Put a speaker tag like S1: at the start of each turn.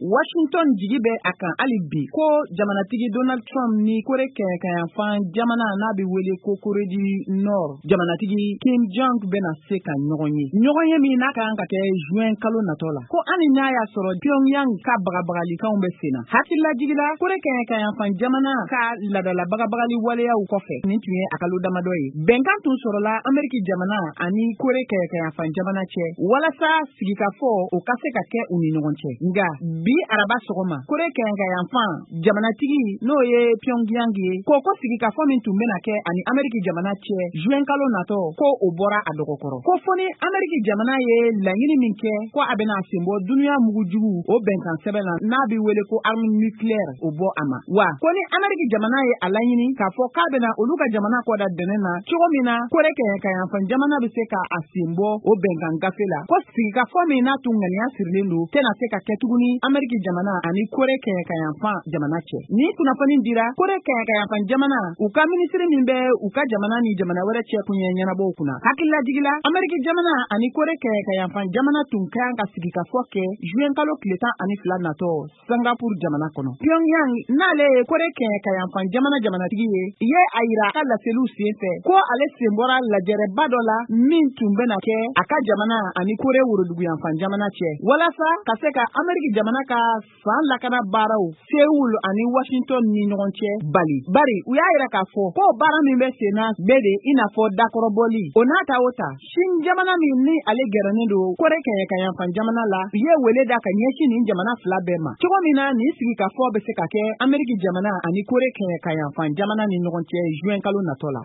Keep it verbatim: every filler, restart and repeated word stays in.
S1: Washington jigi bɛ a kan hali bi ko jamanatigi Donald Trump ni Kore kɛɲɛkayanfan jamana n'a bɛ wele ko Kore du Nord jamanatigi Kim Jong bɛna se ka ɲɔgɔn ye. Ɲɔgɔn ye min n'a kan ka kɛ juin kalo natɔ la. Ko hali n'a y'a sɔrɔ Pyongyang ka bagabagalikanw bɛ sen na. Hakililajigila Kore kɛɲɛkayanfan jamana ka ladala bagabagali waleyaw kɔfɛ nin tun ye a kalo damadɔ ye. Bɛnkan tun sɔrɔla Ameriki jamana ani Kore kɛɲɛkayanfan jamana cɛ walasa sigikafɔ o ka se ka kɛ u ni ɲɔgɔn cɛ. Nga bi araba sɔgɔma Kore kɛɲɛkayanfan jamanatigi n'o ye Pyongyang ye ko ko sigikafɔ min tun bɛna kɛ ani Ameriki jamana cɛ juin kalo natɔ ko o bɔra a dɔgɔkɔrɔ. Ko fɔ ni Ameriki jamana ye laɲini min kɛ ko a bɛna sen bɔ duniya mugujugu o bɛnkan sɛbɛn na n'a bɛ wele ko arme nucléaire o bɔ a ma. Wa ko ni Ameriki jamana ye a laɲini k'a fɔ k'a bɛna olu ka jamana kɔda dɛnɛ na cogo min na Kore kɛɲɛkayanfan jamana bɛ se ka a sen bɔ o bɛnkan gafe la ko sigikafɔ min n'a tun ŋaniya sirilen don tɛna se ka kɛ tuguni Ameriki jamana ani Kore kɛɲɛkayanfan jamana cɛ. Ni kunnafoni dira Kore kɛɲɛkayanfan jamana u ka minisiri min bɛ u ka jamana ni jamana wɛrɛ cɛ kun ye ɲɛnabɔw kunna. Hakililajigila Ameriki jamana ani Kore kɛɲɛkayanfan jamana tun kan ka sigikafɔ kɛ juin kalo tile tan ani fila natɔ Singapore jamana kɔnɔ. Pyongyang n'ale ye Kore kɛɲɛkayanfan jamana jamanatigi ye ye a yira a ka laseliw sen fɛ ko ale sen bɔra lajɛrɛba dɔ la min tun bɛna kɛ a ka jamana ani Kore woroduguyanfan jamana cɛ walasa ka se ka Ameriki jamana ka fan lakana baaraw Seoul ani Washington ni ɲɔgɔn cɛ bali. Bari u y'a yira k'a fɔ ko baara min bɛ sen na bɛɛ de i n'a fɔ dakɔrɔbɔli. O n'a ta o ta Shin jamana min ni ale gɛrɛnen don Kore kɛɲɛkayanfan jamana la u ye wele da ka ɲɛsin nin jamana fila bɛɛ ma. Cogo min na nin sigikafɔ bɛ se ka kɛ Ameriki jamana ani Kore kɛɲɛkayanfan jamana ni ɲɔgɔn cɛ juin kalo natɔ la.